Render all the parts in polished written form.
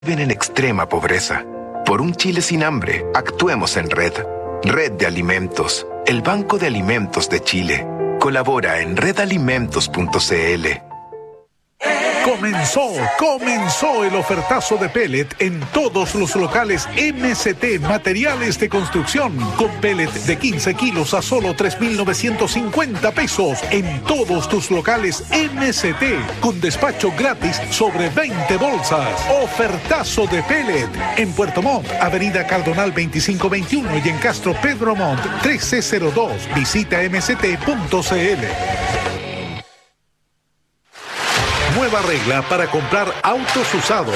viven en extrema pobreza. Por un Chile sin hambre, actuemos en red. Red de Alimentos, el Banco de Alimentos de Chile. Colabora en redalimentos.cl. Comenzó el ofertazo de pellet en todos los locales MCT Materiales de Construcción, con pellet de 15 kilos a solo 3.950 pesos en todos tus locales MCT, con despacho gratis sobre 20 bolsas. Ofertazo de pellet en Puerto Montt, Avenida Cardonal 2521, y en Castro Pedro Montt 1302. Visita mct.cl. Nueva regla para comprar autos usados.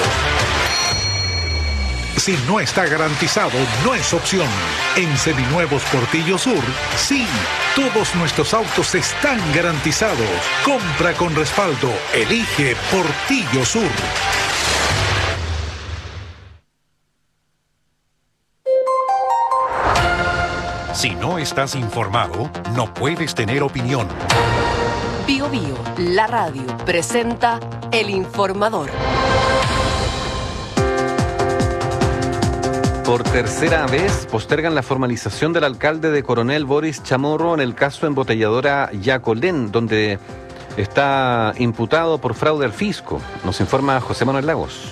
Si no está garantizado, no es opción. En Seminuevos Portillo Sur, sí, todos nuestros autos están garantizados. Compra con respaldo. Elige Portillo Sur. Si no estás informado, no puedes tener opinión. Bio Bio, la radio, presenta El Informador. Por tercera vez postergan la formalización del alcalde de Coronel, Boris Chamorro, en el caso embotelladora Yacolén, donde está imputado por fraude al fisco. Nos informa José Manuel Lagos.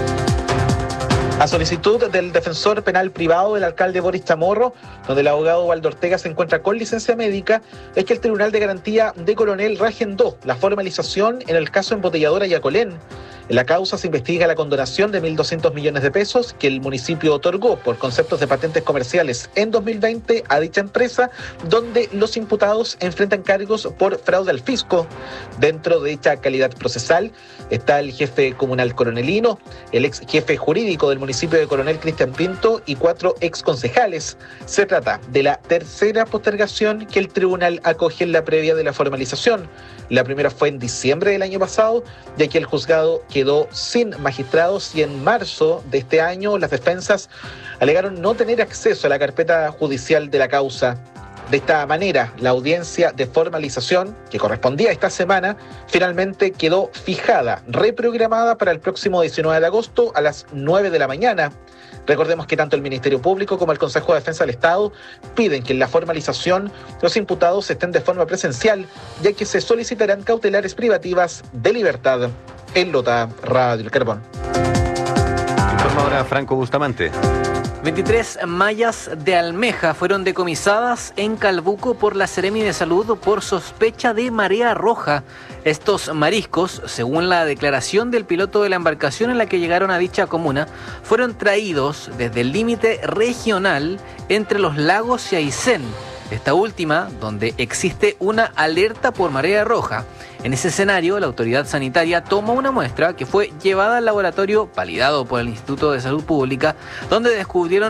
A solicitud del defensor penal privado del alcalde Boris Chamorro, donde el abogado Waldo Ortega se encuentra con licencia médica, es que el Tribunal de Garantía de Coronel reagendó la formalización en el caso embotelladora Yacolén. En la causa se investiga la condonación de 1.200 millones de pesos que el municipio otorgó por conceptos de patentes comerciales en 2020 a dicha empresa, donde los imputados enfrentan cargos por fraude al fisco. Dentro de dicha calidad procesal está el jefe comunal coronelino, el ex jefe jurídico del municipio de Coronel, Cristian Pinto, y 4 ex concejales. Se trata de la tercera postergación que el tribunal acoge en la previa de la formalización. La primera fue en diciembre del año pasado, ya que el juzgado quedó sin magistrados, y en marzo de este año las defensas alegaron no tener acceso a la carpeta judicial de la causa. De esta manera, la audiencia de formalización, que correspondía esta semana, finalmente quedó fijada, reprogramada para el próximo 19 de agosto a las 9 de la mañana. Recordemos que tanto el Ministerio Público como el Consejo de Defensa del Estado piden que en la formalización los imputados estén de forma presencial, ya que se solicitarán cautelares privativas de libertad. En Lota, Radio El Carbón. Informa ahora Franco Bustamante. 23 mallas de almeja fueron decomisadas en Calbuco por la Seremi de Salud por sospecha de marea roja. Estos mariscos, según la declaración del piloto de la embarcación en la que llegaron a dicha comuna, fueron traídos desde el límite regional entre los lagos y Aysén, esta última donde existe una alerta por marea roja. En ese escenario, la autoridad sanitaria tomó una muestra que fue llevada al laboratorio validado por el Instituto de Salud Pública, donde descubrieron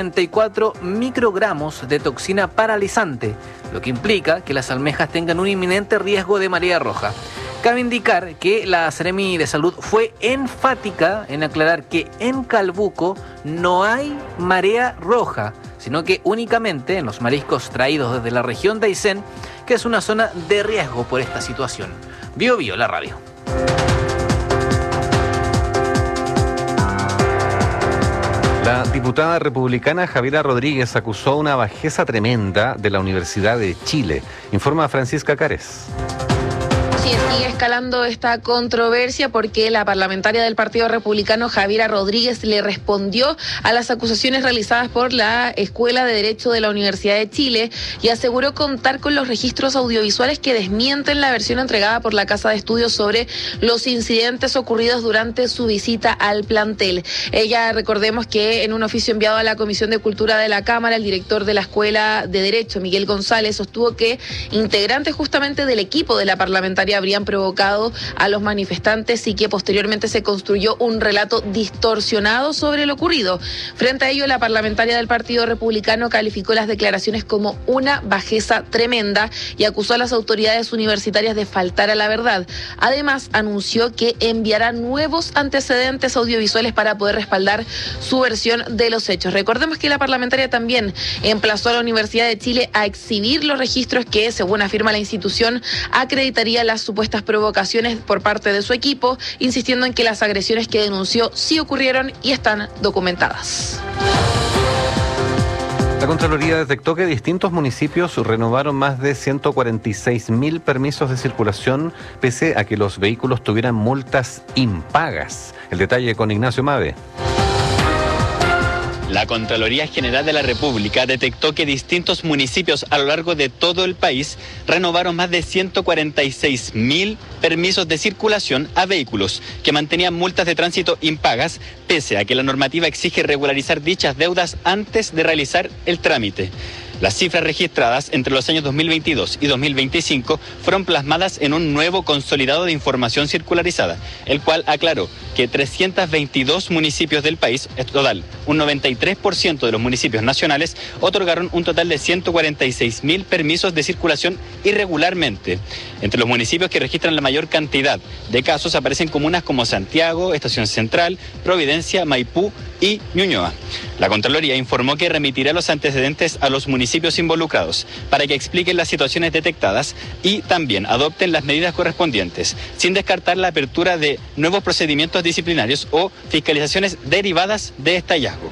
84 microgramos de toxina paralizante, lo que implica que las almejas tengan un inminente riesgo de marea roja. Cabe indicar que la Seremi de Salud fue enfática en aclarar que en Calbuco no hay marea roja, sino que únicamente en los mariscos traídos desde la región de Aysén, que es una zona de riesgo por esta situación. Bio Bio, la radio. La diputada republicana Javiera Rodríguez acusó una bajeza tremenda de la Universidad de Chile. Informa Francisca Cárez. Sí, sigue escalando esta controversia porque la parlamentaria del Partido Republicano, Javiera Rodríguez, le respondió a las acusaciones realizadas por la Escuela de Derecho de la Universidad de Chile y aseguró contar con los registros audiovisuales que desmienten la versión entregada por la Casa de Estudios sobre los incidentes ocurridos durante su visita al plantel. Ella, recordemos que en un oficio enviado a la Comisión de Cultura de la Cámara, el director de la Escuela de Derecho, Miguel González, sostuvo que integrantes justamente del equipo de la parlamentaria habrían provocado a los manifestantes y que posteriormente se construyó un relato distorsionado sobre lo ocurrido. Frente a ello, la parlamentaria del Partido Republicano calificó las declaraciones como una bajeza tremenda y acusó a las autoridades universitarias de faltar a la verdad. Además, anunció que enviará nuevos antecedentes audiovisuales para poder respaldar su versión de los hechos. Recordemos que la parlamentaria también emplazó a la Universidad de Chile a exhibir los registros que, según afirma la institución, acreditaría las supuestas provocaciones por parte de su equipo, insistiendo en que las agresiones que denunció sí ocurrieron y están documentadas. La Contraloría detectó que distintos municipios renovaron más de 146.000 permisos de circulación, pese a que los vehículos tuvieran multas impagas. El detalle con Ignacio Mave. La Contraloría General de la República detectó que distintos municipios a lo largo de todo el país renovaron más de 146.000 permisos de circulación a vehículos que mantenían multas de tránsito impagas, pese a que la normativa exige regularizar dichas deudas antes de realizar el trámite. Las cifras registradas entre los años 2022 y 2025 fueron plasmadas en un nuevo consolidado de información circularizada, el cual aclaró que 322 municipios del país, en total, un 93% de los municipios nacionales, otorgaron un total de 146.000 permisos de circulación irregularmente. Entre los municipios que registran la mayor cantidad de casos aparecen comunas como Santiago, Estación Central, Providencia, Maipú y Ñuñoa. La Contraloría informó que remitirá los antecedentes a los municipios involucrados para que expliquen las situaciones detectadas y también adopten las medidas correspondientes, sin descartar la apertura de nuevos procedimientos disciplinarios o fiscalizaciones derivadas de este hallazgo.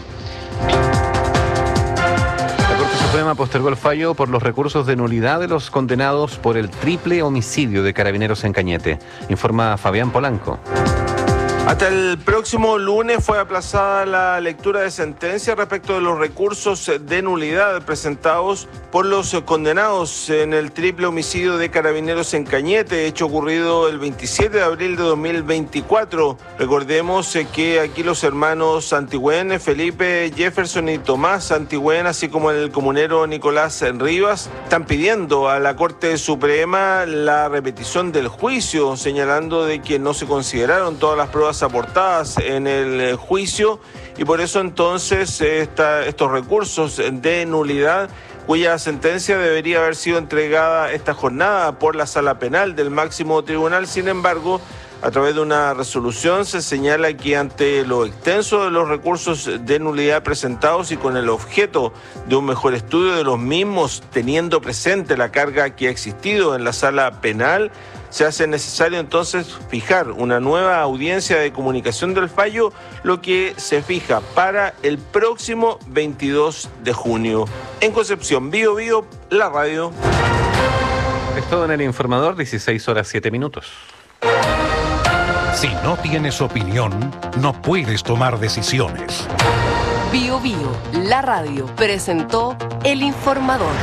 La Corte Suprema postergó el fallo por los recursos de nulidad de los condenados por el triple homicidio de Carabineros en Cañete, informa Fabián Polanco. Hasta el próximo lunes fue aplazada la lectura de sentencia respecto de los recursos de nulidad presentados por los condenados en el triple homicidio de Carabineros en Cañete, hecho ocurrido el 27 de abril de 2024. Recordemos que aquí los hermanos Santigüén, Felipe, Jefferson y Tomás Santigüén, así como el comunero Nicolás Rivas, están pidiendo a la Corte Suprema la repetición del juicio, señalando de que no se consideraron todas las pruebas aportadas en el juicio y por eso entonces estos recursos de nulidad, cuya sentencia debería haber sido entregada esta jornada por la Sala Penal del máximo tribunal. Sin embargo, a través de una resolución se señala que ante lo extenso de los recursos de nulidad presentados y con el objeto de un mejor estudio de los mismos, teniendo presente la carga que ha existido en la Sala Penal, se hace necesario entonces fijar una nueva audiencia de comunicación del fallo, lo que se fija para el próximo 22 de junio. En Concepción, Bío Bío, la radio. Es todo en El Informador, 16:07. Si no tienes opinión, no puedes tomar decisiones. Bío Bío, la radio, presentó El Informador.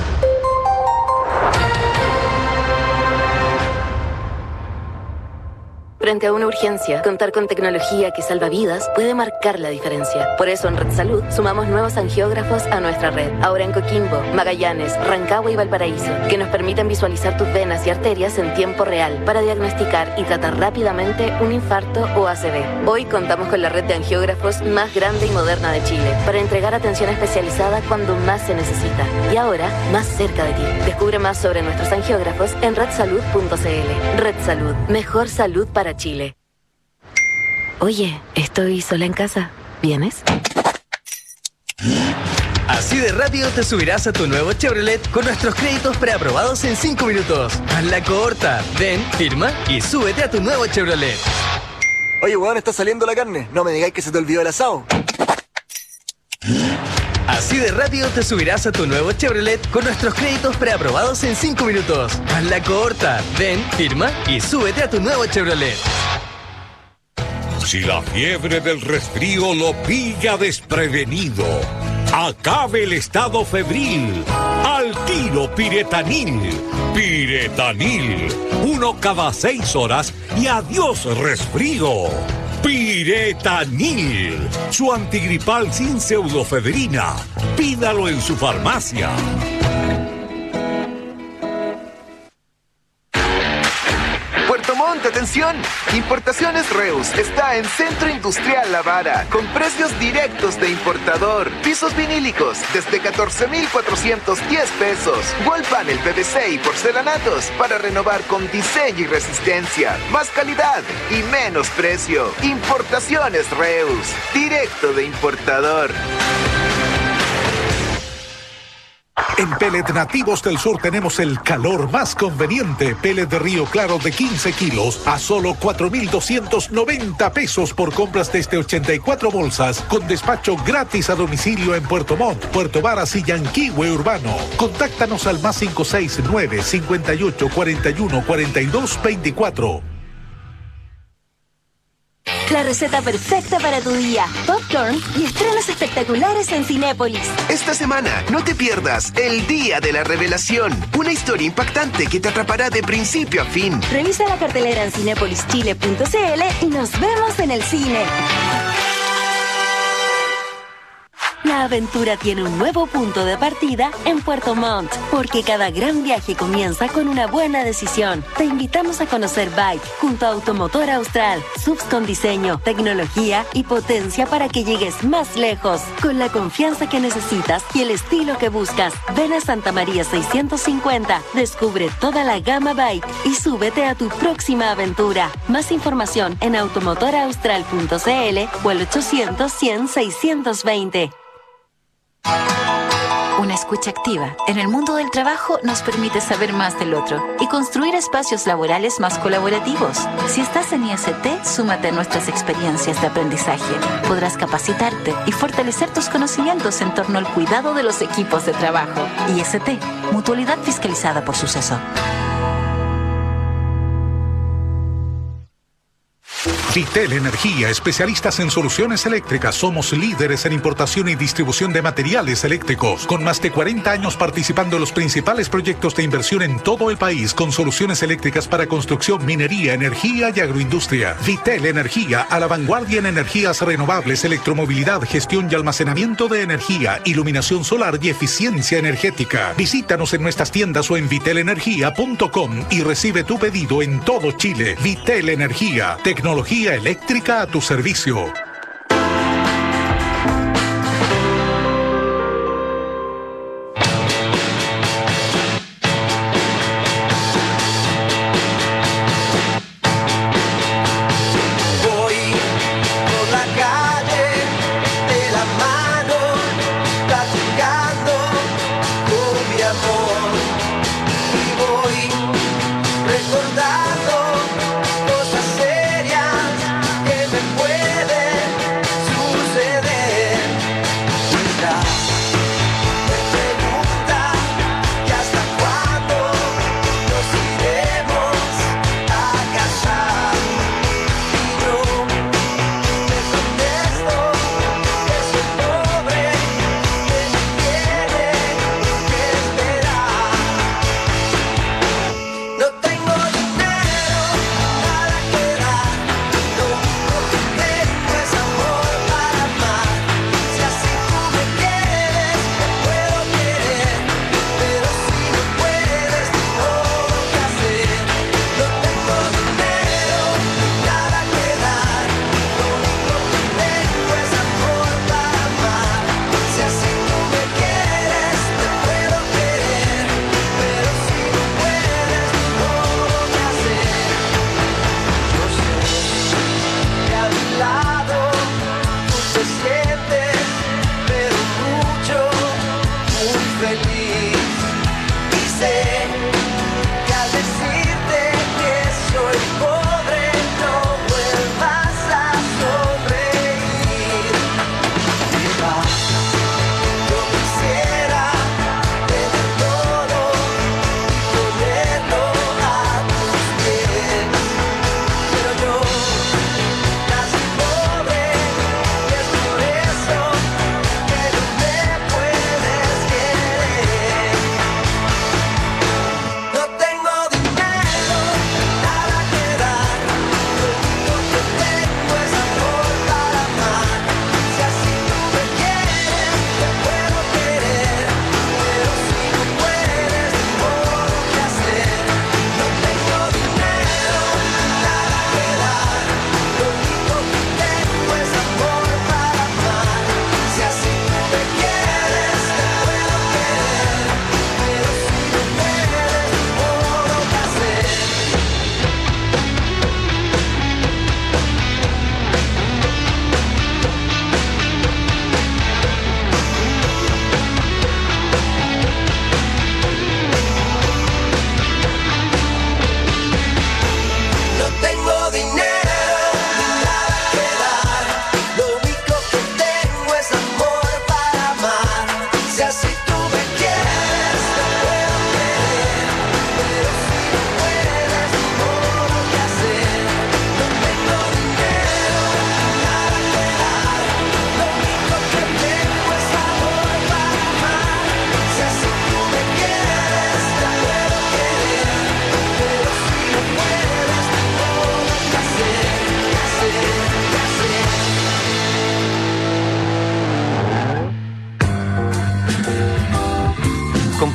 Frente a una urgencia, contar con tecnología que salva vidas puede marcar la diferencia. Por eso en Red Salud sumamos nuevos angiógrafos a nuestra red. Ahora en Coquimbo, Magallanes, Rancagua y Valparaíso, que nos permiten visualizar tus venas y arterias en tiempo real para diagnosticar y tratar rápidamente un infarto o ACV. Hoy contamos con la red de angiógrafos más grande y moderna de Chile para entregar atención especializada cuando más se necesita. Y ahora, más cerca de ti. Descubre más sobre nuestros angiógrafos en redsalud.cl. Red Salud. Mejor salud para Chile. Oye, estoy sola en casa. ¿Vienes? Así de rápido te subirás a tu nuevo Chevrolet con nuestros créditos preaprobados en 5 minutos. Hazla corta. Ven, firma y súbete a tu nuevo Chevrolet. Oye, weón, está saliendo la carne. No me digáis que se te olvidó el asado. Así de rápido te subirás a tu nuevo Chevrolet con nuestros créditos preaprobados en 5 minutos. Hazla corta. Ven, firma y súbete a tu nuevo Chevrolet. Si la fiebre del resfrío lo pilla desprevenido, acabe el estado febril. Al tiro Piretanil. Piretanil. 1 cada 6 horas y adiós resfrío. Piretanil, su antigripal sin pseudofedrina. Pídalo en su farmacia. Puerto Montt, atención. Importaciones Reus está en Centro Industrial La Vara, con precios directos de importador. Pisos vinílicos desde 14,410 pesos. Wall panel PVC y porcelanatos para renovar con diseño y resistencia. Más calidad y menos precio. Importaciones Reus, directo de importador. En Pellet Nativos del Sur tenemos el calor más conveniente. Pellet de Río Claro de 15 kilos a solo 4,290 pesos por compras desde 84 bolsas, con despacho gratis a domicilio en Puerto Montt, Puerto Varas y Yanquihue Urbano. Contáctanos al más 569 58 41 42 24. La receta perfecta para tu día. Popcorn y estrenos espectaculares en Cinépolis. Esta semana no te pierdas El Día de la Revelación. Una historia impactante que te atrapará de principio a fin. Revisa la cartelera en cinepolischile.cl y nos vemos en el cine. La aventura tiene un nuevo punto de partida en Puerto Montt, porque cada gran viaje comienza con una buena decisión. Te invitamos a conocer Bike junto a Automotor Austral, subs con diseño, tecnología y potencia para que llegues más lejos, con la confianza que necesitas y el estilo que buscas. Ven a Santa María 650, descubre toda la gama Bike y súbete a tu próxima aventura. Más información en automotoraustral.cl o el 800-100-620. Una escucha activa en el mundo del trabajo nos permite saber más del otro y construir espacios laborales más colaborativos. Si estás en IST, súmate a nuestras experiencias de aprendizaje. Podrás capacitarte y fortalecer tus conocimientos en torno al cuidado de los equipos de trabajo. IST, mutualidad fiscalizada por Suceso. Vitel Energía, especialistas en soluciones eléctricas. Somos líderes en importación y distribución de materiales eléctricos, con más de 40 años participando en los principales proyectos de inversión en todo el país, con soluciones eléctricas para construcción, minería, energía y agroindustria. Vitel Energía, a la vanguardia en energías renovables, electromovilidad, gestión y almacenamiento de energía, iluminación solar y eficiencia energética. Visítanos en nuestras tiendas o en vitelenergia.com y recibe tu pedido en todo Chile. Vitel Energía, tecnología eléctrica a tu servicio. Recordando cosas serias que me pueden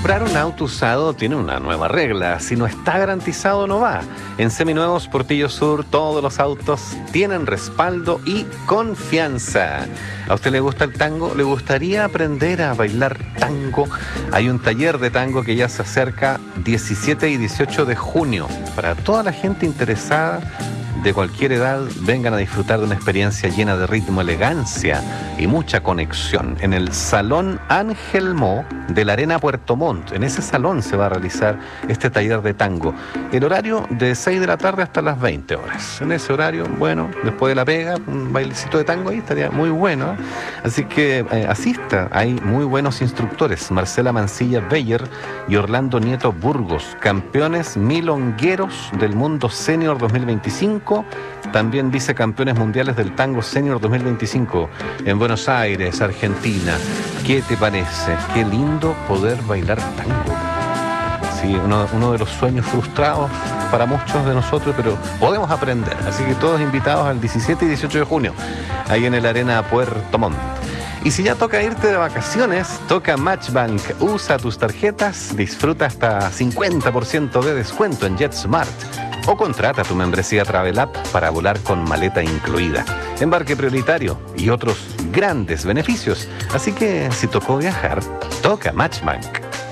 Comprar un auto usado tiene una nueva regla. Si no está garantizado, no va. En Seminuevos Portillo Sur, todos los autos tienen respaldo y confianza. ¿A usted le gusta el tango? ¿Le gustaría aprender a bailar tango? Hay un taller de tango que ya se acerca 17 y 18 de junio. Para toda la gente interesada de cualquier edad, vengan a disfrutar de una experiencia llena de ritmo, elegancia y mucha conexión en el Salón Ángel Mo de la Arena Puerto Montt. En ese salón se va a realizar este taller de tango. El horario de 6 de la tarde hasta las 20 horas. En ese horario, bueno, después de la pega, un bailecito de tango ahí estaría muy bueno, ¿eh? Así que asista. Hay muy buenos instructores. Marcela Mancilla Beyer y Orlando Nieto Burgos, campeones milongueros del mundo senior 2025. También vicecampeones mundiales del tango senior 2025 en Buenos Aires, Argentina. ¿Qué te parece? Qué lindo poder bailar tango. Sí, uno de los sueños frustrados para muchos de nosotros, pero podemos aprender. Así que todos invitados al 17 y 18 de junio, ahí en el Arena Puerto Montt. Y si ya toca irte de vacaciones, toca Matchbank. Usa tus tarjetas, disfruta hasta 50% de descuento en JetSmart. O contrata tu membresía Travel App para volar con maleta incluida, embarque prioritario y otros grandes beneficios. Así que si tocó viajar, toca Matchbank.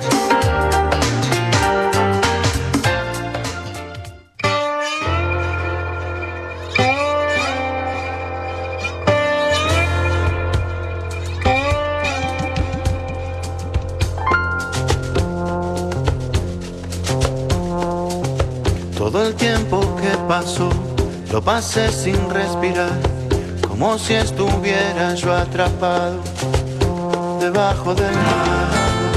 Todo el tiempo que pasó, lo pasé sin respirar, como si estuviera yo atrapado debajo del mar.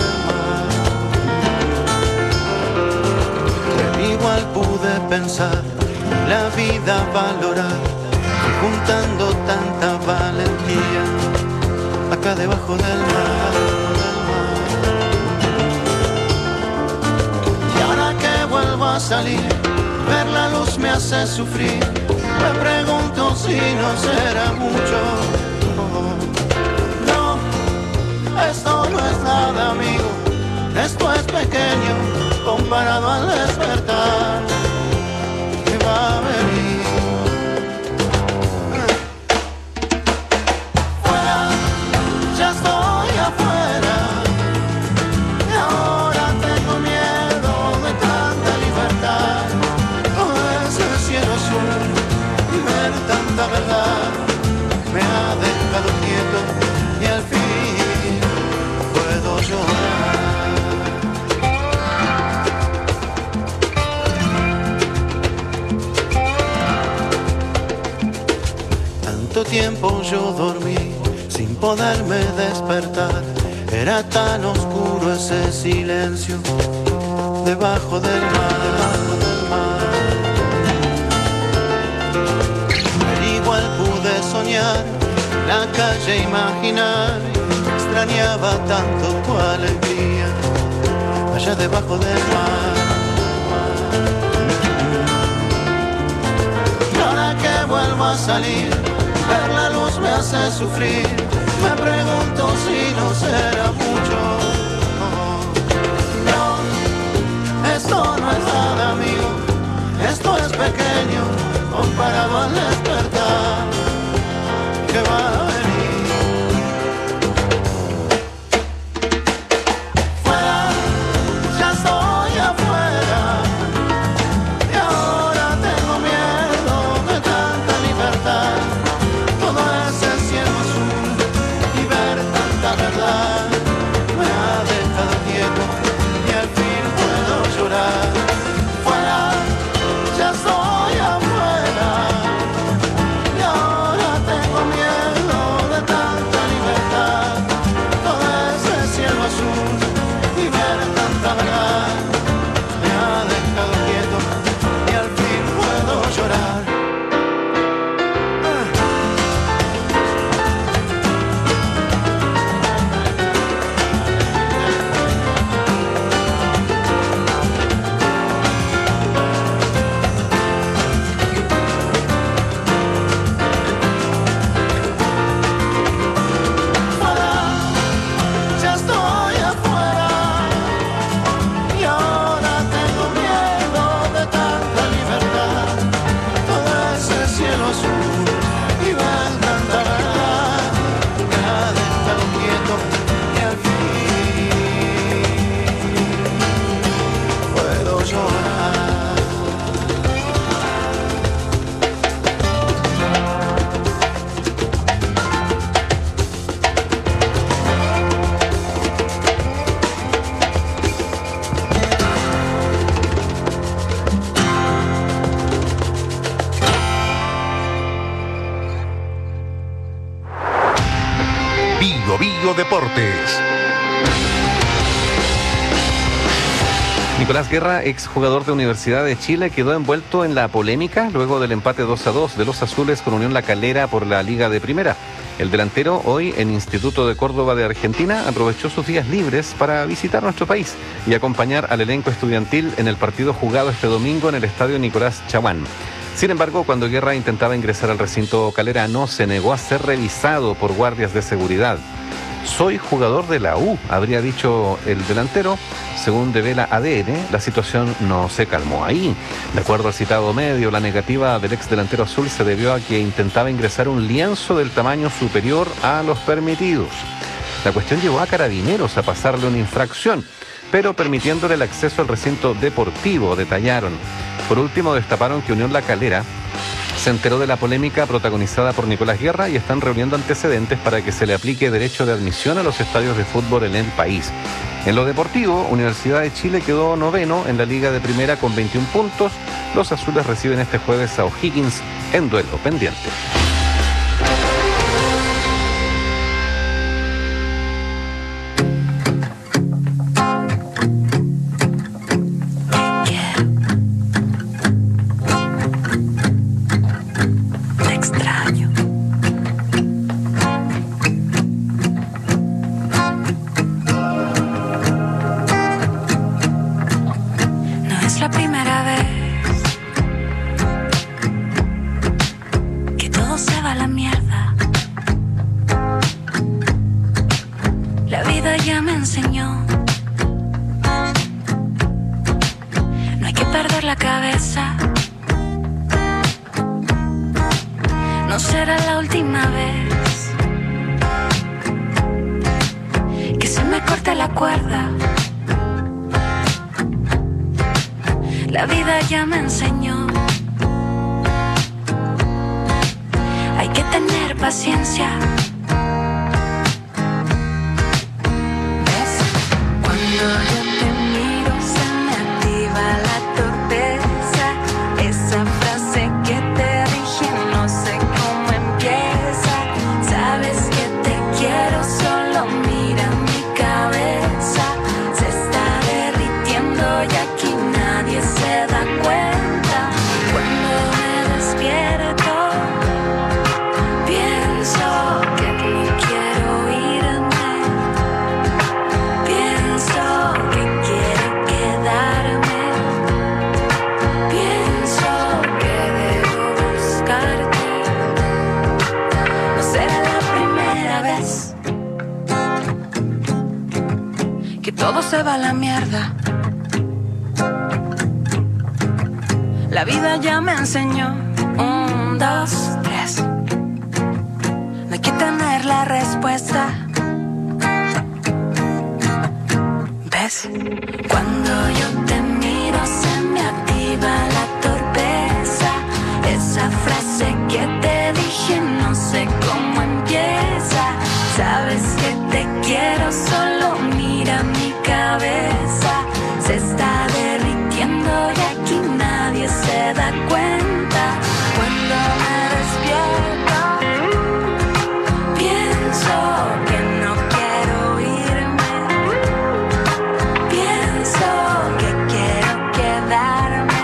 Pero igual pude pensar, la vida valorar, y juntando tanta valentía, acá debajo del mar. Y ahora que vuelvo a salir, ver la luz me hace sufrir. Me pregunto si no será mucho. No, esto no es nada, amigo. Esto es pequeño comparado al despertar que va a venir. Fuera, ya estoy afuera. Y ahora tengo miedo de tanta libertad. Cielo azul y ver tanta verdad me ha dejado quieto y al fin puedo llorar. Tanto tiempo yo dormí sin poderme despertar, era tan oscuro ese silencio debajo del mar. Soñar, la calle imaginar, extrañaba tanto tu alegría, allá debajo del mar. Y ahora que vuelvo a salir, ver la luz me hace sufrir, me pregunto si no será mucho. No, esto no es nada, amigo, esto es pequeño comparado al despertar que va a venir. Fuera, ya estoy afuera, y ahora tengo miedo de tanta libertad. Todo ese cielo azul y ver tanta verdad me ha dejado quieto y al fin puedo llorar. Fuera, ya estoy afuera, Bio Bio Deportes. Nicolás Guerra, exjugador de Universidad de Chile, quedó envuelto en la polémica luego del empate 2-2 de los azules con Unión La Calera por la Liga de Primera. El delantero, hoy en Instituto de Córdoba de Argentina, aprovechó sus días libres para visitar nuestro país y acompañar al elenco estudiantil en el partido jugado este domingo en el estadio Nicolás Chaguán. Sin embargo, cuando Guerra intentaba ingresar al recinto calerano, se negó a ser revisado por guardias de seguridad. Soy jugador de la U, habría dicho el delantero. Según devela ADN, la situación no se calmó ahí. De acuerdo al citado medio, la negativa del ex delantero azul se debió a que intentaba ingresar un lienzo del tamaño superior a los permitidos. La cuestión llevó a Carabineros a pasarle una infracción, pero permitiéndole el acceso al recinto deportivo, detallaron. Por último, destaparon que Unión La Calera se enteró de la polémica protagonizada por Nicolás Guerra y están reuniendo antecedentes para que se le aplique derecho de admisión a los estadios de fútbol en el país. En lo deportivo, Universidad de Chile quedó noveno en la Liga de Primera con 21 puntos. Los azules reciben este jueves a O'Higgins en duelo pendiente. Todo se va a la mierda. La vida ya me enseñó. 1, 2, 3. No hay que tener la respuesta. ¿Ves? Cuando yo te miro se me activa la torpeza. Esa frase que te dije no sé cómo empieza. Sabes que te quiero, solo mira mi cabeza. Se está derritiendo y aquí nadie se da cuenta. Cuando me despierto pienso que no quiero irme. Pienso que quiero quedarme.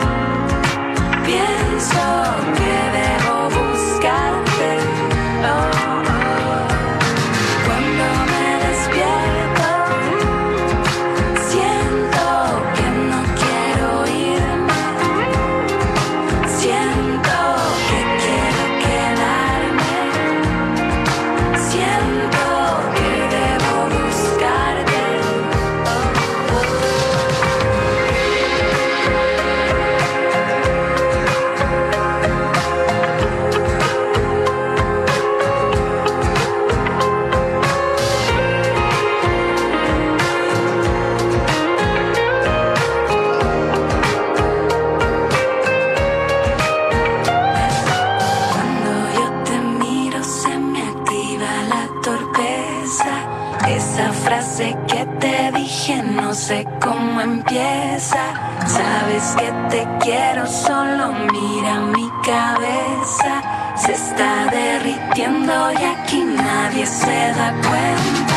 Pienso que debo buscarte. Cuando me despierto siento que no quiero irme. Siento que quiero quedarme. Siento que debo buscarte. Cuando yo te miro se me activa la torpeza. Esa frase que te dije no sé cómo empieza. Sabes que te quiero, solo mira mi cabeza. se está derritiendo y aquí nadie se da cuenta.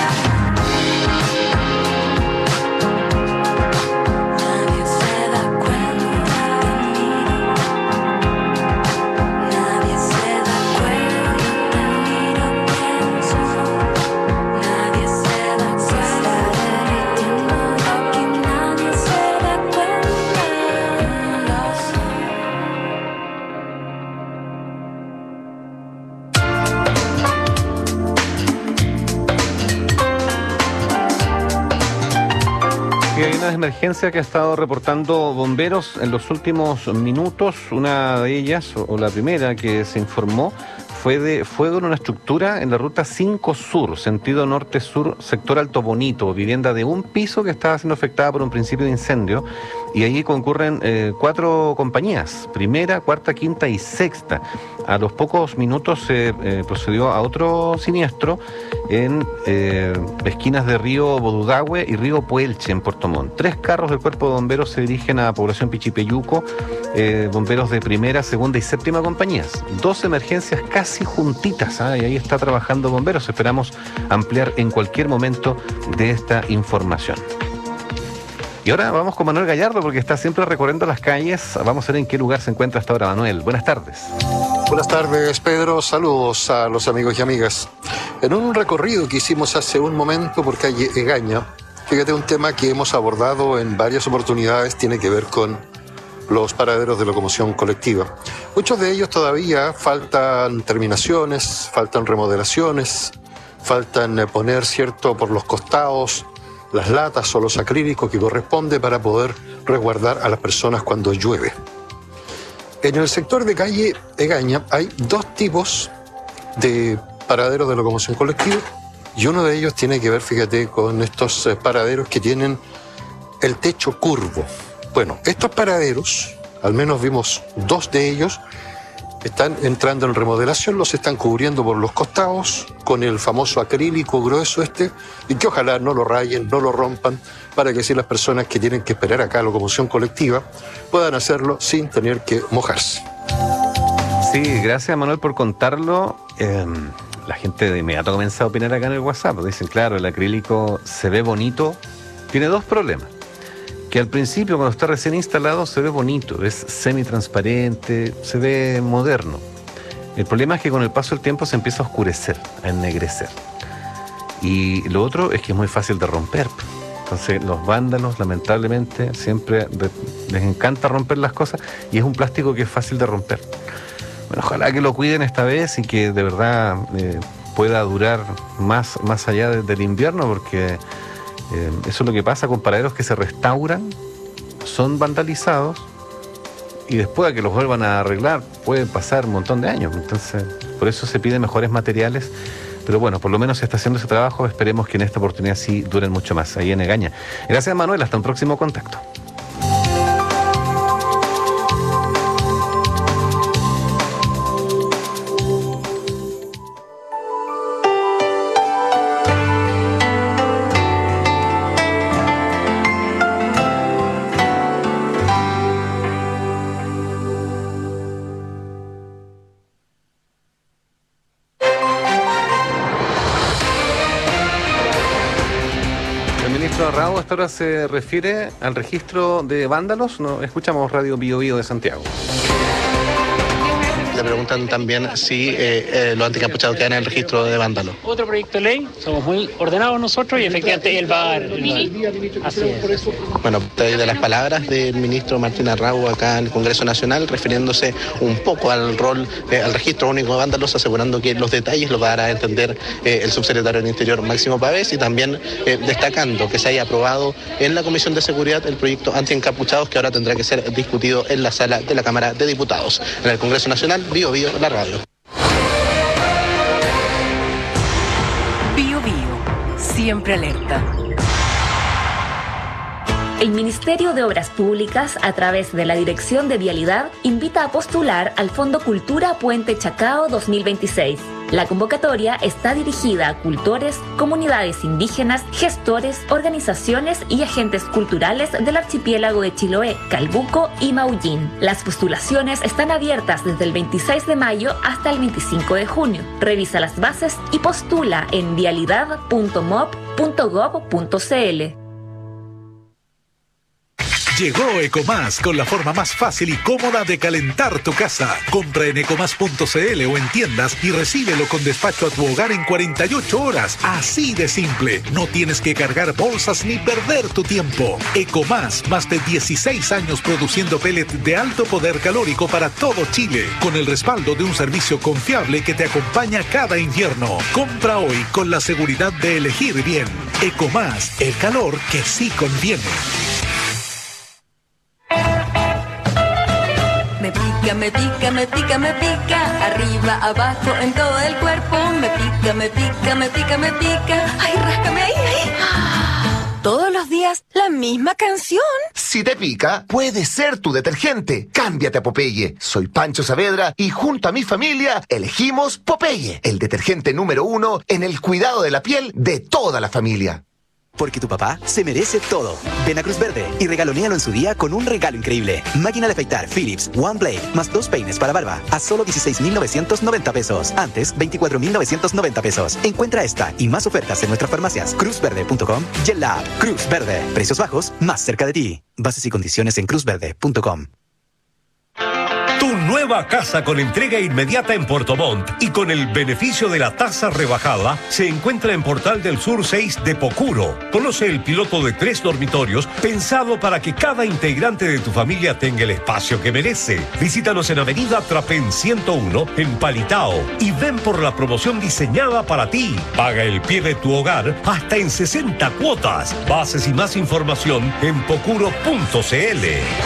Hay una emergencia que ha estado reportando bomberos en los últimos minutos. Una de ellas, o la primera que se informó, fue de fuego en una estructura en la ruta 5 Sur, sentido norte-sur, sector Alto Bonito, vivienda de un piso que estaba siendo afectada por un principio de incendio, y allí concurren 4 compañías, primera, cuarta, quinta y sexta. A los pocos minutos se procedió a otro siniestro en esquinas de Río Bodudahue y Río Puelche, en Puerto Montt. 3 carros del Cuerpo de Bomberos se dirigen a población Pichipeyuco, bomberos de primera, segunda y séptima compañías. 2 emergencias casi juntitas, y ahí está trabajando bomberos. Esperamos ampliar en cualquier momento de esta información. Y ahora vamos con Manuel Gallardo, porque está siempre recorriendo las calles. Vamos a ver en qué lugar se encuentra hasta ahora Manuel. Buenas tardes. Buenas tardes, Pedro. Saludos a los amigos y amigas. En un recorrido que hicimos hace un momento por calle Egaña, fíjate, un tema que hemos abordado en varias oportunidades tiene que ver con los paraderos de locomoción colectiva. Muchos de ellos todavía faltan terminaciones, faltan remodelaciones, faltan poner, cierto, por los costados las latas o los acrílicos que corresponde para poder resguardar a las personas cuando llueve. En el sector de calle Egaña hay 2 tipos de paraderos de locomoción colectiva, y uno de ellos tiene que ver, fíjate, con estos paraderos que tienen el techo curvo. Bueno, estos paraderos, al menos vimos 2 de ellos, están entrando en remodelación, los están cubriendo por los costados con el famoso acrílico grueso y que ojalá no lo rayen, no lo rompan, para que así las personas que tienen que esperar acá locomoción colectiva puedan hacerlo sin tener que mojarse. Sí, gracias Manuel por contarlo. La gente de inmediato comienza a opinar acá en el WhatsApp. Dicen, claro, el acrílico se ve bonito. Tiene 2 problemas. Que al principio, cuando está recién instalado, se ve bonito, es semitransparente, se ve moderno. El problema es que con el paso del tiempo se empieza a oscurecer, a ennegrecer. Y lo otro es que es muy fácil de romper. Entonces los vándalos, lamentablemente, siempre les encanta romper las cosas, y es un plástico que es fácil de romper. Bueno, ojalá que lo cuiden esta vez y que de verdad pueda durar más allá del invierno, porque eso es lo que pasa con paraderos que se restauran, son vandalizados, y después de que los vuelvan a arreglar puede pasar un montón de años. Entonces, por eso se piden mejores materiales. Pero bueno, por lo menos se está haciendo ese trabajo. Esperemos que en esta oportunidad sí duren mucho más ahí en Egaña. Gracias Manuel, hasta un próximo contacto. Raúl, hasta ahora se refiere al registro de vándalos. No, escuchamos Radio Bio Bio de Santiago. Le preguntan también si los anticapuchados quedan en el registro de vándalos. Otro proyecto de ley, somos muy ordenados nosotros y efectivamente él va a dar. Así es. Bueno, de las palabras del ministro Martín Arrau acá en el Congreso Nacional, refiriéndose un poco al rol, al registro único de vándalos, asegurando que los detalles los va a dar a entender el subsecretario del Interior Máximo Pavés, y también destacando que se haya aprobado en la Comisión de Seguridad el proyecto antiencapuchados, que ahora tendrá que ser discutido en la sala de la Cámara de Diputados. En el Congreso Nacional, Bio Bio, la radio. Bio Bio, siempre alerta. El Ministerio de Obras Públicas, a través de la Dirección de Vialidad, invita a postular al Fondo Cultura Puente Chacao 2026. La convocatoria está dirigida a cultores, comunidades indígenas, gestores, organizaciones y agentes culturales del archipiélago de Chiloé, Calbuco y Maullín. Las postulaciones están abiertas desde el 26 de mayo hasta el 25 de junio. Revisa las bases y postula en vialidad.mop.gov.cl. Llegó Ecomás con la forma más fácil y cómoda de calentar tu casa. Compra en ecomás.cl o en tiendas y recíbelo con despacho a tu hogar en 48 horas. Así de simple. No tienes que cargar bolsas ni perder tu tiempo. Ecomás, más de 16 años produciendo pellet de alto poder calórico para todo Chile, con el respaldo de un servicio confiable que te acompaña cada invierno. Compra hoy con la seguridad de elegir bien. Ecomás, el calor que sí conviene. Me pica, me pica, me pica, me pica, arriba, abajo, en todo el cuerpo. Me pica, me pica, me pica, me pica. Ay, ráscame ahí, ahí. Todos los días, la misma canción. Si te pica, puede ser tu detergente. Cámbiate a Popeye. Soy Pancho Saavedra y junto a mi familia elegimos Popeye, el detergente número 1 en el cuidado de la piel de toda la familia. Porque tu papá se merece todo. Ven a Cruz Verde y regalonéalo en su día con un regalo increíble. Máquina de afeitar Philips One Blade más 2 peines para barba a solo 16,990 pesos. Antes, 24,990 pesos. Encuentra esta y más ofertas en nuestras farmacias cruzverde.com y en la app Cruz Verde. Precios bajos más cerca de ti. Bases y condiciones en cruzverde.com. Tu nueva casa con entrega inmediata en Puerto Montt y con el beneficio de la tasa rebajada se encuentra en Portal del Sur 6 de Pocuro. Conoce el piloto de 3 dormitorios pensado para que cada integrante de tu familia tenga el espacio que merece. Visítanos en Avenida Trapén 101 en Palitao y ven por la promoción diseñada para ti. Paga el pie de tu hogar hasta en 60 cuotas. Bases y más información en pocuro.cl.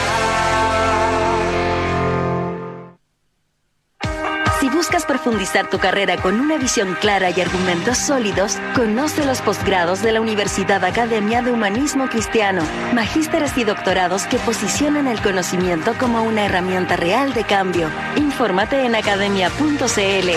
Si buscas profundizar tu carrera con una visión clara y argumentos sólidos, conoce los posgrados de la Universidad Academia de Humanismo Cristiano, magísteres y doctorados que posicionan el conocimiento como una herramienta real de cambio. Infórmate en academia.cl.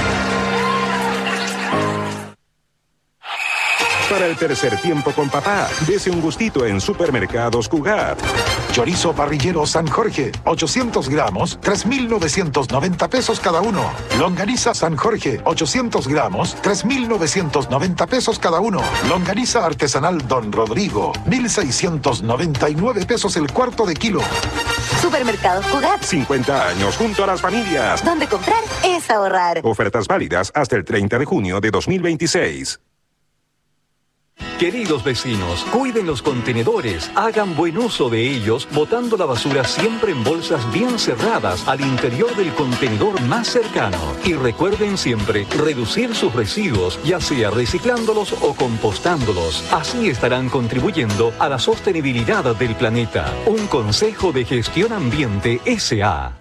Para el tercer tiempo con papá, dese un gustito en Supermercados Cugat. Chorizo parrillero San Jorge, 800 gramos, 3,990 pesos cada uno. Longaniza San Jorge, 800 gramos, 3,990 pesos cada uno. Longaniza artesanal Don Rodrigo, 1,699 pesos el cuarto de kilo. Supermercados Cugat. 50 años junto a las familias. Donde comprar es ahorrar. Ofertas válidas hasta el 30 de junio de 2026. Queridos vecinos, cuiden los contenedores, hagan buen uso de ellos, botando la basura siempre en bolsas bien cerradas al interior del contenedor más cercano. Y recuerden siempre reducir sus residuos, ya sea reciclándolos o compostándolos. Así estarán contribuyendo a la sostenibilidad del planeta. Un consejo de Gestión Ambiente S.A.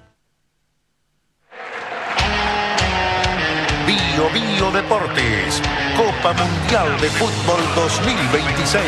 Bio Bio Deportes, Copa Mundial de Fútbol 2026.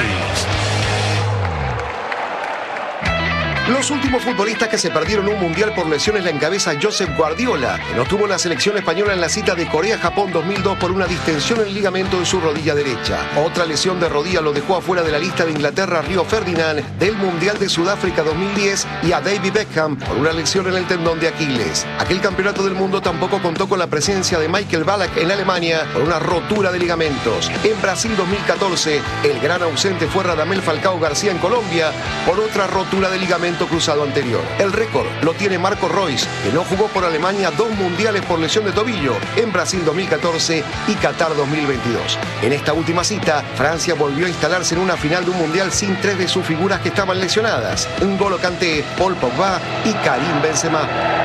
Los últimos futbolistas que se perdieron un mundial por lesiones la encabeza Josep Guardiola, que no tuvo la selección española en la cita de Corea-Japón 2002 por una distensión en el ligamento de su rodilla derecha. Otra lesión de rodilla lo dejó afuera de la lista de Inglaterra Río Ferdinand del Mundial de Sudáfrica 2010 y a David Beckham por una lesión en el tendón de Aquiles. Aquel campeonato del mundo tampoco contó con la presencia de Michael Ballack en Alemania por una rotura de ligamentos. En Brasil 2014, el gran ausente fue Radamel Falcao García en Colombia por otra rotura de ligamento cruzado anterior. El récord lo tiene Marco Reus, que no jugó por Alemania 2 mundiales por lesión de tobillo en Brasil 2014 y Qatar 2022. En esta última cita, Francia volvió a instalarse en una final de un mundial sin 3 de sus figuras que estaban lesionadas: N'Golo Kanté, Paul Pogba y Karim Benzema.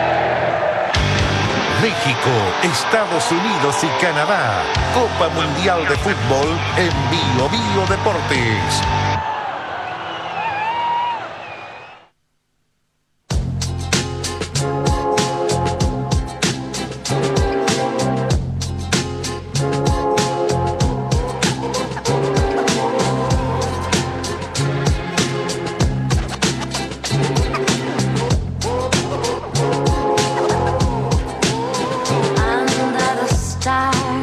México, Estados Unidos y Canadá. Copa Mundial de Fútbol en Bio Bio Deportes. Under the stars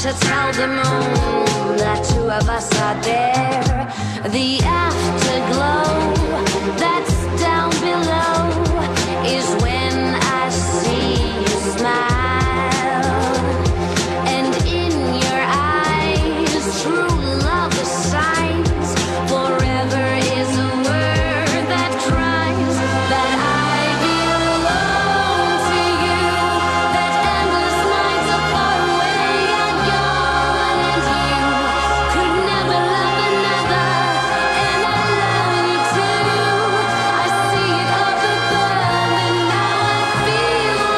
to tell the moon that two of us are there. The afterglow that's down below is when I see you smile. And in your eyes, true love is signs. Forever is a word that cries that I belong to you. That endless nights are far away and gone, and you could never love another, and I love you too. I see it up above, and now I feel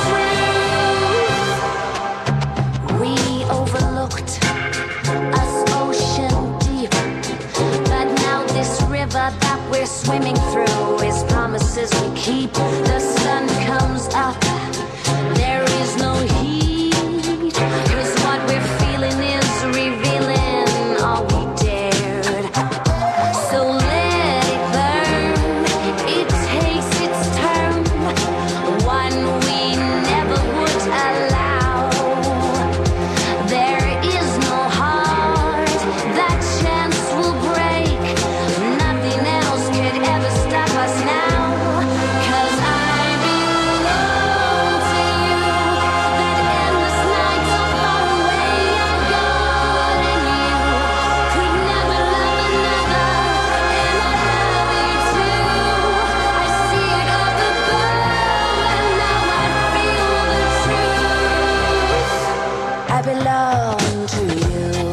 the truth. We overlooked us ocean deep, but now this river that we're swimming through is promises we keep. The sun comes up, there is no heat, 'cause what we're feeling is revealing all we dared. So let it burn, it takes its turn, one we never would allow. There is no heart that chance will break. Nothing else could ever stop us now. 'Cause I belong to you. That endless nights are far away and gone, and you could never love another, and I love you too. I see it up above, and now I feel the truth. I belong to you.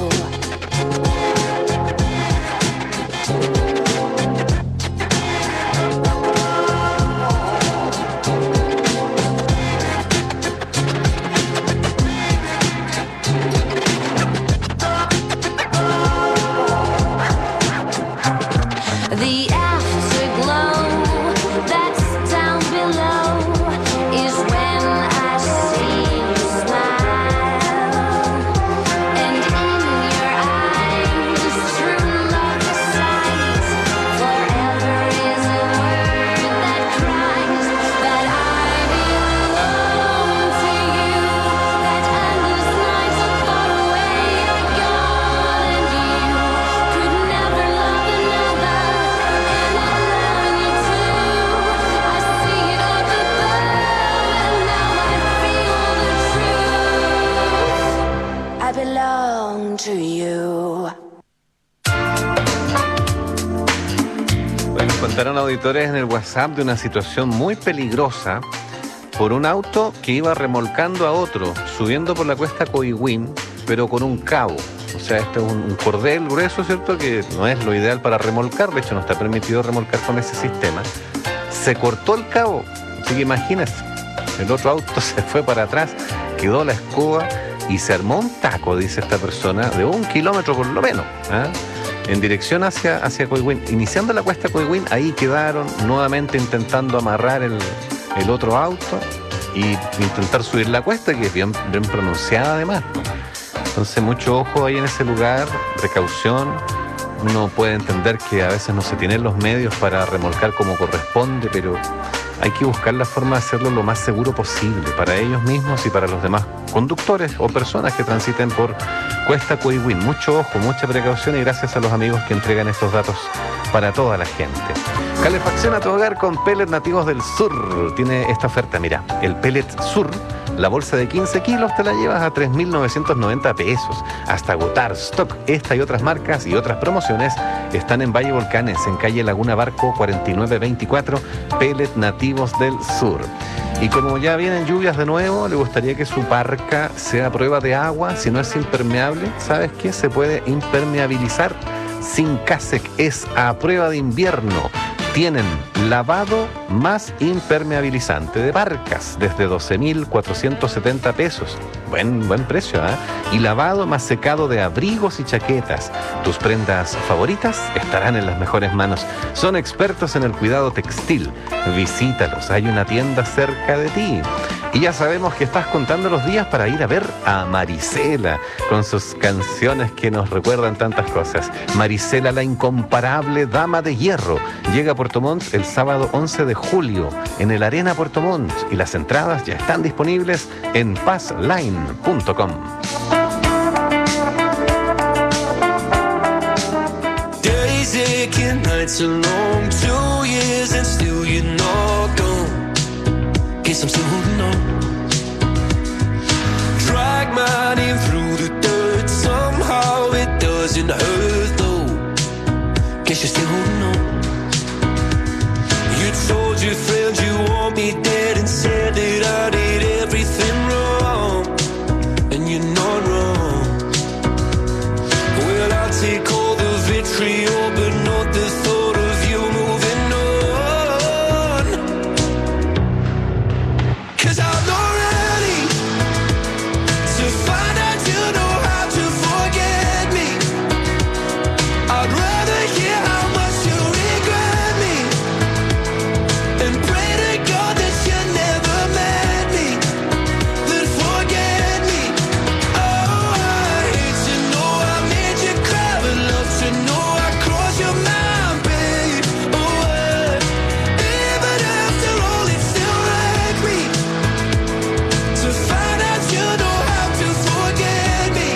The afterglow that's down below is when I see you smile. And in your eyes, true love resides. Forever is a word that cries that I belong to you. That endless nights are far away and gone, and you could never love another, and I love you too. I see it up above, and now I feel the truth. I belong to you. Bueno, contaron auditores en el WhatsApp de una situación muy peligrosa por un auto que iba remolcando a otro, subiendo por la cuesta Coihue, pero con un cabo. O sea, este es un cordel grueso, ¿cierto? Que no es lo ideal para remolcar, de hecho no está permitido remolcar con ese sistema. Se cortó el cabo, así que imagínense, el otro auto se fue para atrás, quedó la escoba y se armó un taco, dice esta persona, de 1 kilómetro por lo menos, ¿ah? En dirección hacia Coihue. Iniciando la cuesta Coihue, ahí quedaron nuevamente intentando amarrar el otro auto y intentar subir la cuesta, que es bien pronunciada además, ¿no? Entonces mucho ojo ahí en ese lugar, precaución. Uno puede entender que a veces no se tienen los medios para remolcar como corresponde, pero hay que buscar la forma de hacerlo lo más seguro posible para ellos mismos y para los demás conductores o personas que transiten por Cuesta Coihue. Mucho ojo, mucha precaución, y gracias a los amigos que entregan estos datos para toda la gente. Calefacción a tu hogar con pellets nativos del sur. Tiene esta oferta, mira, el pellet sur. La bolsa de 15 kilos te la llevas a 3.990 pesos. Hasta agotar stock. Esta y otras marcas y otras promociones están en Valle Volcanes, en calle Laguna Barco 4924, pellet nativos del sur. Y como ya vienen lluvias de nuevo, le gustaría que su parca sea a prueba de agua. Si no es impermeable, ¿sabes qué? Se puede impermeabilizar. Sincasec es a prueba de invierno. Tienen lavado más impermeabilizante de parcas desde 12.470 pesos. Buen precio, ¿eh? Y lavado más secado de abrigos y chaquetas. Tus prendas favoritas estarán en las mejores manos. Son expertos en el cuidado textil. Visítalos, hay una tienda cerca de ti. Y ya sabemos que estás contando los días para ir a ver a Marisela con sus canciones que nos recuerdan tantas cosas. Marisela, la incomparable dama de hierro, llega a Puerto Montt el sábado 11 de julio en el Arena Puerto Montt, y las entradas ya están disponibles en passline.com. It's a long 2 years and still you're not gone. Guess I'm still holding on. Drag my name through the dirt. Somehow it doesn't hurt though. Guess you're still holding on. You told your friends you want me dead and said that I did everything wrong. And you're not wrong. Well, I'll take all the vitriol, but not the thought of you moving on. 'Cause I'm not ready to find out you know how to forget me. I'd rather hear how much you regret me and pray to God that you never met me, then forget me. Oh, I hate to know I made you cry, but love to know I crossed your mind, babe. Oh, even after all, it still wrecked me to find out you know how to forget me.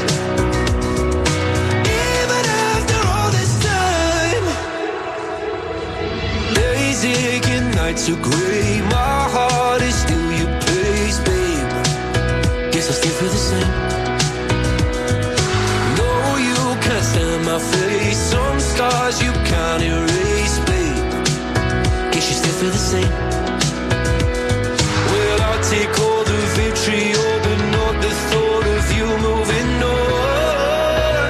Even after all this time, days aching, nights are grey. My heart is still your place, babe. Guess I still feel the same. No, you can't stand my face. Some scars you can't erase, babe. Guess you still feel the same. Well, I'll take all the vitriol, but not the thought of you moving on.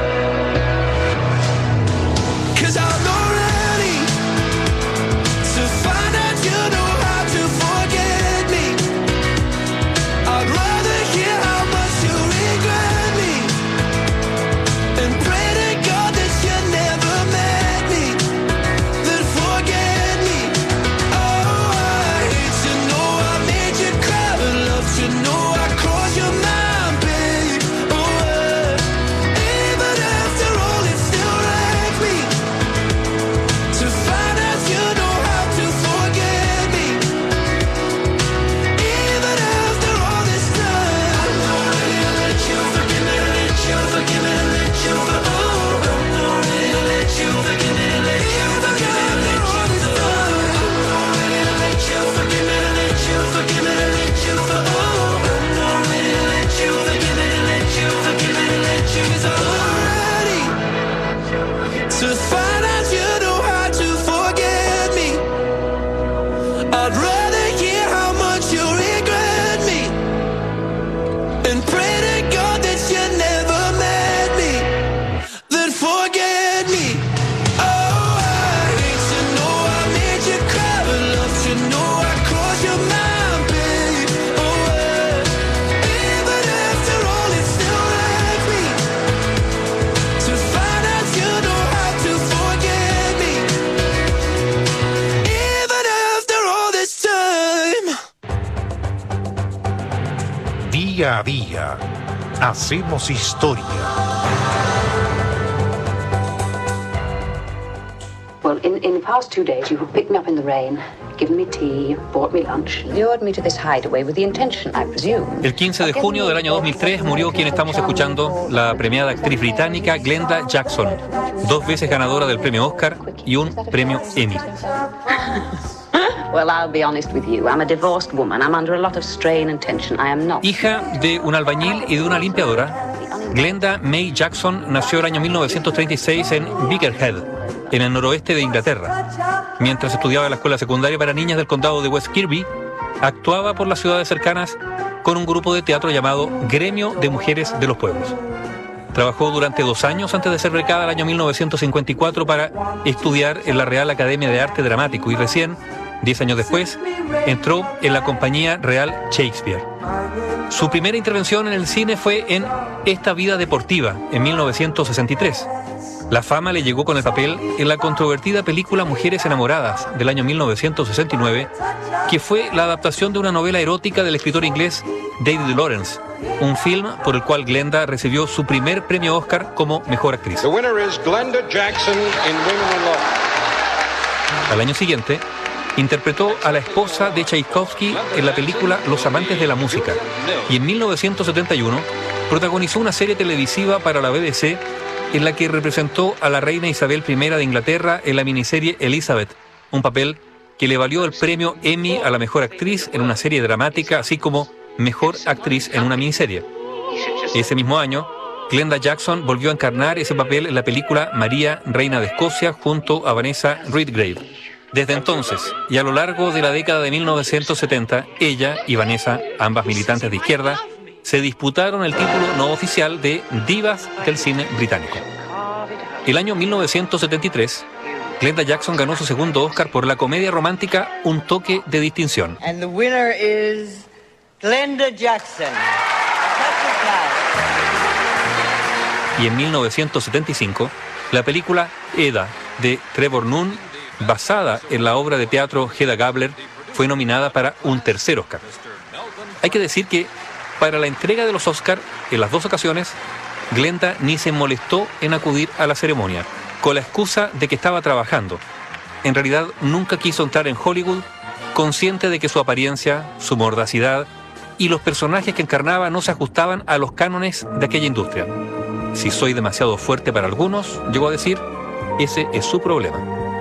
'Cause I'm not ready to find out you know how to forget me. I'd rather hear how much you regret me and pray to God that you never met me, then forget me. Oh, I hate to know I made you cry, but love to know I crossed your mind, babe. Oh, even after all, it still wrecked me to find out you know how to forget me. Even after all this time, I'm not ready to let you forgive me, let you forgive me, let you forgive me. I'm not ready to let you forgive me, let you forgive me, let you forgive me. I'm not ready to let you forgive me, let you forgive me, let you forgive me. I'm not ready to let you forgive me, let you forgive me, let you. 'Cause I'm not ready to find out you know how to forget me. I'd rather hear how much you regret me and pray to God that you never met me, then forget me. Oh, I hate to know I made you cry, but love to know I crossed your mind, babe. Oh, even after all, it still wrecked me to find out you know how to forget me. Even after all this time. Día a día, hacemos historia. Well, in the past 2 days, you have picked me up in the rain, given me tea, bought me lunch, lured me to this hideaway with the intention, I presume. El 15 de junio del año 2003 murió quien estamos escuchando, la premiada actriz británica Glenda Jackson, 2 veces ganadora del premio Oscar y un premio Emmy. Well, I'll be honest with you. I'm a divorced woman. I'm under a lot of strain and tension. I am not. Hija de un albañil y de una limpiadora, Glenda May Jackson nació el año 1936 en Birkenhead, en el noroeste de Inglaterra. Mientras estudiaba en la escuela secundaria para niñas del condado de West Kirby, actuaba por las ciudades cercanas con un grupo de teatro llamado Gremio de Mujeres de los Pueblos. Trabajó durante 2 años antes de ser becada el año 1954 para estudiar en la Real Academia de Arte Dramático y recién, 10 años después, entró en la Compañía Real Shakespeare. Su primera intervención en el cine fue en Esta vida deportiva, en 1963. La fama le llegó con el papel en la controvertida película Mujeres enamoradas, del año 1969, que fue la adaptación de una novela erótica del escritor inglés David Lawrence, un film por el cual Glenda recibió su primer premio Oscar como mejor actriz. The winner is Glenda Jackson in Women in Law. Al año siguiente, interpretó a la esposa de Tchaikovsky en la película Los amantes de la música y en 1971 protagonizó una serie televisiva para la BBC en la que representó a la reina Isabel I de Inglaterra en la miniserie Elizabeth, un papel que le valió el premio Emmy a la mejor actriz en una serie dramática, así como mejor actriz en una miniserie. Ese mismo año, Glenda Jackson volvió a encarnar ese papel en la película María, Reina de Escocia, junto a Vanessa Redgrave. Desde entonces, y a lo largo de la década de 1970, ella y Vanessa, ambas militantes de izquierda, se disputaron el título no oficial de Divas del cine británico. El año 1973, Glenda Jackson ganó su segundo Oscar por la comedia romántica Un toque de distinción. And the winner is Glenda Jackson. Y en 1975, la película Eda, de Trevor Nunn, basada en la obra de teatro Hedda Gabler, fue nominada para un tercer Oscar. Hay que decir que para la entrega de los Oscar, en las dos ocasiones, Glenda ni se molestó en acudir a la ceremonia, con la excusa de que estaba trabajando. En realidad, nunca quiso entrar en Hollywood, consciente de que su apariencia, su mordacidad y los personajes que encarnaba no se ajustaban a los cánones de aquella industria. Si soy demasiado fuerte para algunos, llegó a decir, ese es su problema.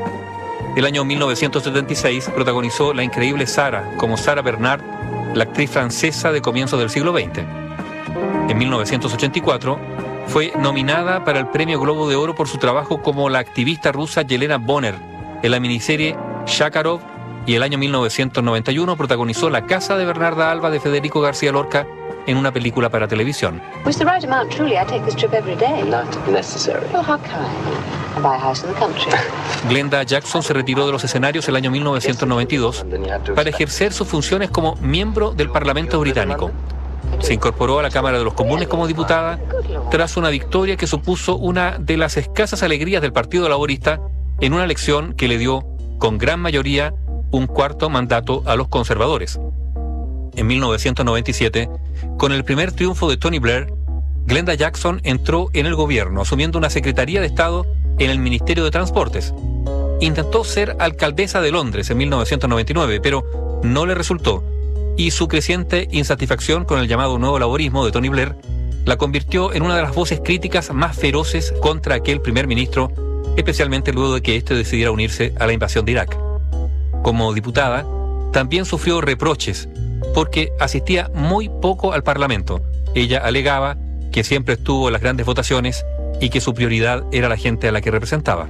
El año 1976 protagonizó La increíble Sarah como Sarah Bernard, la actriz francesa de comienzos del siglo XX. En 1984 fue nominada para el Premio Globo de Oro por su trabajo como la activista rusa Yelena Bonner en la miniserie Shakarov, y el año 1991 protagonizó La casa de Bernarda Alba de Federico García Lorca en una película para televisión. Was the right amount, truly? I take this trip every day. Not necessary. Oh, how kind. I buy a house in the country. Glenda Jackson se retiró de los escenarios el año 1992 para ejercer sus funciones como miembro del Parlamento británico. Se incorporó a la Cámara de los Comunes como diputada tras una victoria que supuso una de las escasas alegrías del Partido Laborista en una elección que le dio, con gran mayoría, un cuarto mandato a los conservadores. En 1997, con el primer triunfo de Tony Blair, Glenda Jackson entró en el gobierno, asumiendo una Secretaría de Estado en el Ministerio de Transportes. Intentó ser alcaldesa de Londres en 1999, pero no le resultó, y su creciente insatisfacción con el llamado nuevo laborismo de Tony Blair la convirtió en una de las voces críticas más feroces contra aquel primer ministro, especialmente luego de que éste decidiera unirse a la invasión de Irak. Como diputada, también sufrió reproches porque asistía muy poco al Parlamento. Ella alegaba que siempre estuvo en las grandes votaciones y que su prioridad era la gente a la que representaba.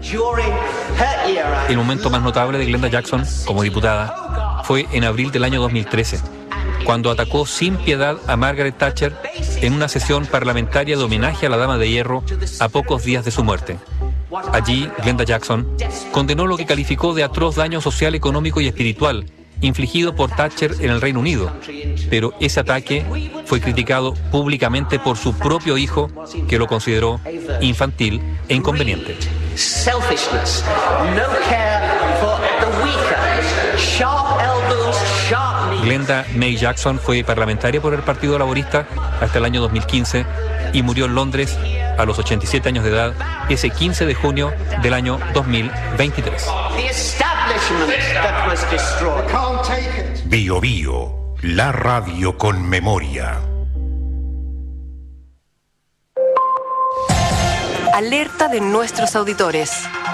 El momento más notable de Glenda Jackson como diputada fue en abril del año 2013, cuando atacó sin piedad a Margaret Thatcher en una sesión parlamentaria de homenaje a la Dama de Hierro a pocos días de su muerte. Allí, Glenda Jackson condenó lo que calificó de atroz daño social, económico y espiritual infligido por Thatcher en el Reino Unido, pero ese ataque fue criticado públicamente por su propio hijo, que lo consideró infantil e inconveniente. Glenda May Jackson fue parlamentaria por el Partido Laborista hasta el año 2015 y murió en Londres a los 87 años de edad ese 15 de junio del año 2023. Bio Bio, la radio con memoria. Alerta de nuestros auditores.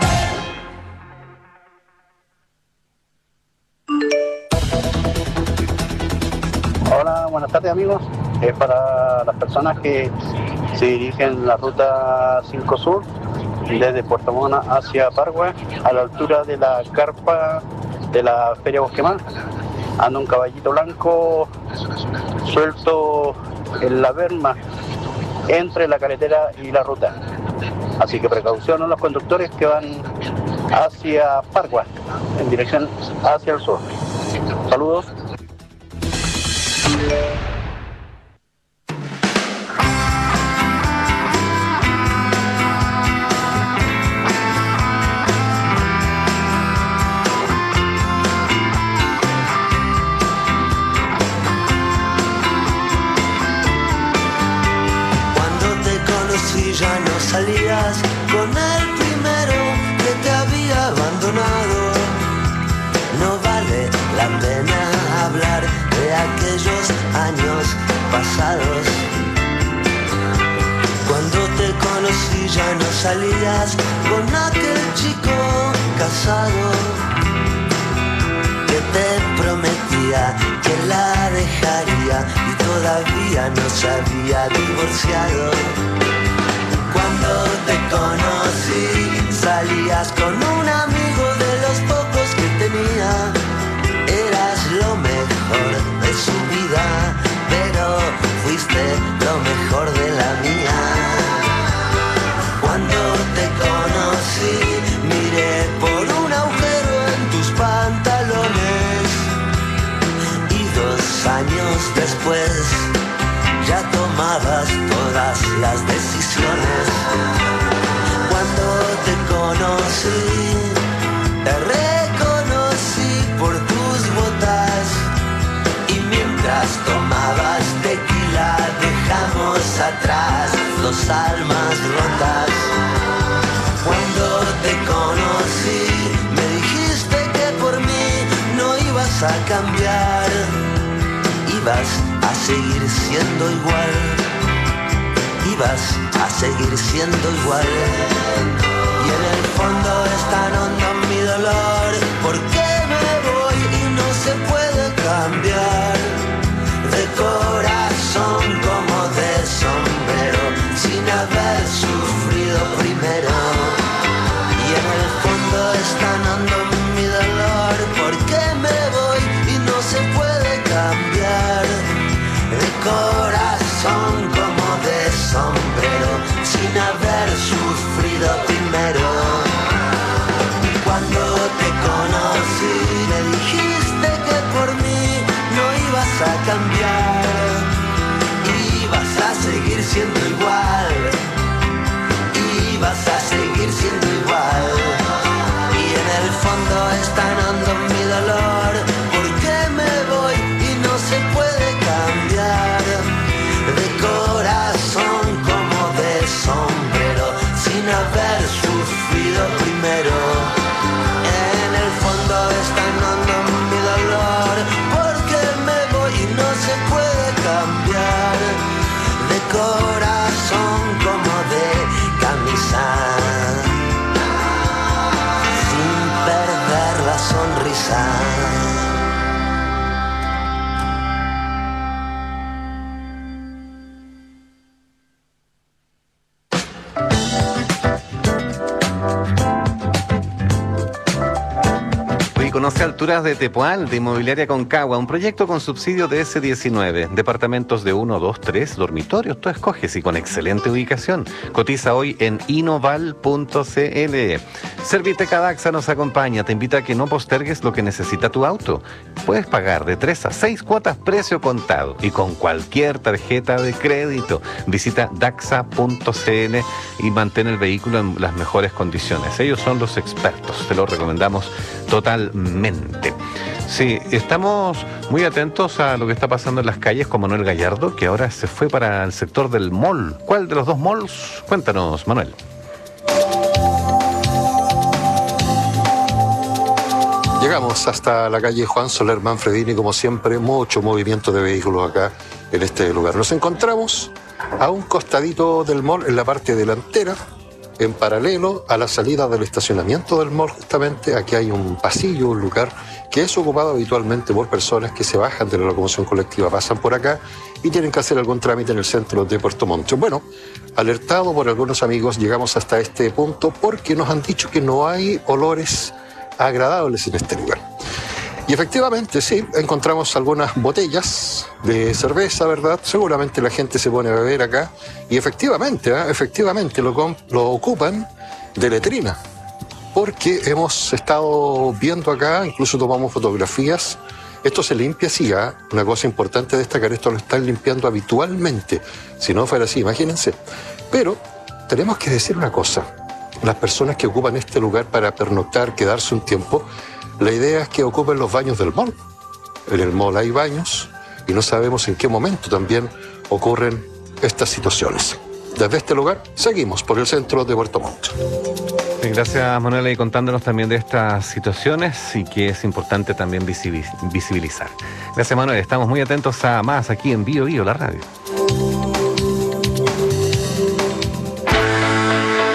Hola, buenas tardes amigos. Es para las personas que se dirigen la ruta 5 Sur desde Puerto Montt hacia Pargua, a la altura de la carpa de la Feria Bosquemar. Anda un caballito blanco suelto en la berma entre la carretera y la ruta. Así que precaución a los conductores que van hacia Pargua, en dirección hacia el sur. Saludos. Ya no salías con el primero que te había abandonado. No vale la pena hablar de aquellos años pasados. Cuando te conocí y ya no salías con aquel chico casado que te prometía que la dejaría y todavía no se había divorciado. Cuando te conocí salías con un amigo de los pocos que tenía. Eras lo mejor de su vida, pero fuiste lo mejor de la mía. Cuando te conocí miré por un agujero en tus pantalones y 2 años después ya tomabas todas las decisiones. Cuando te conocí, te reconocí por tus botas y mientras tomabas tequila dejamos atrás 2 almas rotas. Cuando te conocí, me dijiste que por mí no ibas a cambiar, ibas a seguir siendo igual, ibas a seguir siendo igual. Y en el fondo es tan hondo mi dolor, porque me voy y no se puede cambiar. De corazón como de sombrero, sin haber sufrido primero. Y en el fondo es tan hondo mi dolor, porque me voy y no se puede cambiar. De corazón como de sombrero, sin haber sufrido primero. Cuando te conocí me dijiste que por mí no ibas a cambiar, ibas a seguir siendo igual, ibas a seguir siendo igual. Y en el fondo es tan hondo mi dolor, porque me voy y no se puede cambiar. De corazón como de sombrero, sin haber sufrido primero. En el fondo es tan hondo mi dolor, porque me voy y no se puede cambiar. De corazón como de camisa, sin perder la sonrisa. Conoce Alturas de Tepual, de Inmobiliaria Concagua, un proyecto con subsidio de S19, departamentos de 1, 2, 3, dormitorios, tú escoges y con excelente ubicación. Cotiza hoy en inoval.cl. Serviteca Daxa nos acompaña, te invita a que no postergues lo que necesita tu auto. Puedes pagar de 3 a 6 cuotas precio contado y con cualquier tarjeta de crédito. Visita daxa.cl y mantén el vehículo en las mejores condiciones. Ellos son los expertos, te lo recomendamos totalmente. Sí, estamos muy atentos a lo que está pasando en las calles con Manuel Gallardo, que ahora se fue para el sector del mall. ¿Cuál de los 2 malls? Cuéntanos, Manuel. Llegamos hasta la calle Juan Soler Manfredini, como siempre, mucho movimiento de vehículos acá en este lugar. Nos encontramos a un costadito del mall, en la parte delantera, en paralelo a la salida del estacionamiento del mall. Justamente aquí hay un pasillo, un lugar que es ocupado habitualmente por personas que se bajan de la locomoción colectiva, pasan por acá y tienen que hacer algún trámite en el centro de Puerto Montt. Bueno, alertado por algunos amigos, llegamos hasta este punto porque nos han dicho que no hay olores agradables en este lugar. Y efectivamente, sí, encontramos algunas botellas de cerveza, ¿verdad? Seguramente la gente se pone a beber acá. Y efectivamente lo ocupan de letrina. Porque hemos estado viendo acá, incluso tomamos fotografías. Esto se limpia así, ¿eh? Una cosa importante destacar, esto lo están limpiando habitualmente. Si no fuera así, imagínense. Pero tenemos que decir una cosa. Las personas que ocupan este lugar para pernoctar, quedarse un tiempo, la idea es que ocupen los baños del mall. En el mall hay baños y no sabemos en qué momento también ocurren estas situaciones. Desde este lugar seguimos por el centro de Puerto Montt. Gracias, Manuela, y contándonos también de estas situaciones y que es importante también visibilizar. Gracias, Manuel. Estamos muy atentos a más aquí en Bio Bio, la radio.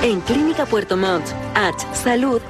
En Clínica Puerto Montt, Salud